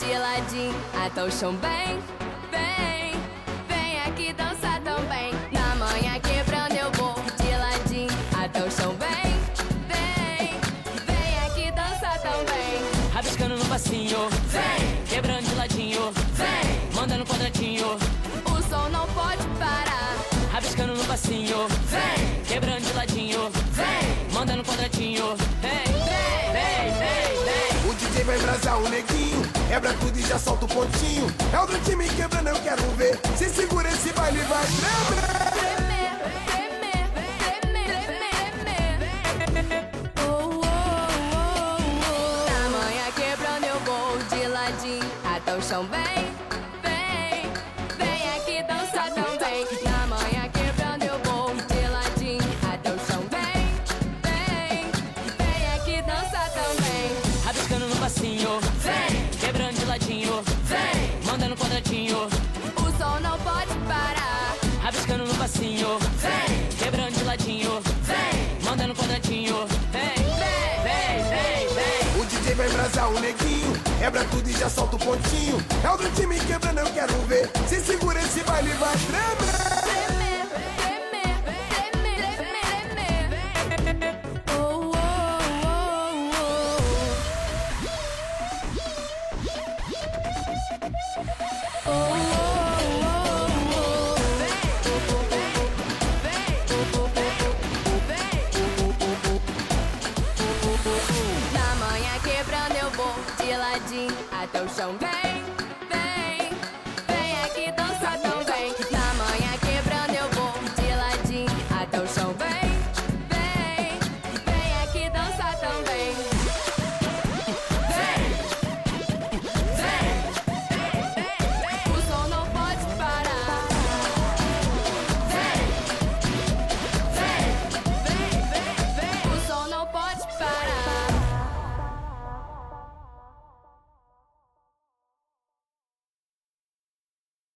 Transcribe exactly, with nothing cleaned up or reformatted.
de ladinho até o chão bem, bem. Vem aqui dançar também. Na manhã quebrando eu vou de ladinho até o chão bem, bem. Vem aqui dançar também. Rabiscando no passinho, vem. Quebrando de ladinho, vem. Mandando quadradinho, o som não pode parar. Rabiscando no passinho, vem. Quebrando de ladinho, vem. Mandando quadradinho, vem, vem, vem, vem, vem. O D J vai embrasar o neguinho, quebra tudo e já solta o pontinho. É o do time quebrando, eu quero ver. Se segura esse baile vai tremer. Tremer, tremer, tremer, tremer. Oh, oh, oh, oh. Na manhã quebrando eu vou de ladinho até o chão bem, bem. Vem aqui dançar também. Na manhã quebrando eu vou de ladinho até o chão bem, bem. Vem aqui dançar também. Rabiscando no passinho, vem. Quebrando de ladinho, vem. Mandando quadradinho, o som não pode parar. Rabiscando no passinho, vem. Quebrando de ladinho, vem. Mandando quadradinho, vem, vem, vem, vem, vem. O D J vai embrasar o neguinho, quebra tudo e já solta o pontinho. É o do time quebrando, eu quero ver. Se segura esse baile vai tremer. Tremer, tremer, tremer, tremer. Oh, oh, oh, oh. Oh, oh, oh, oh. Na manhã quebrando eu vou de ladinho até o chão bem.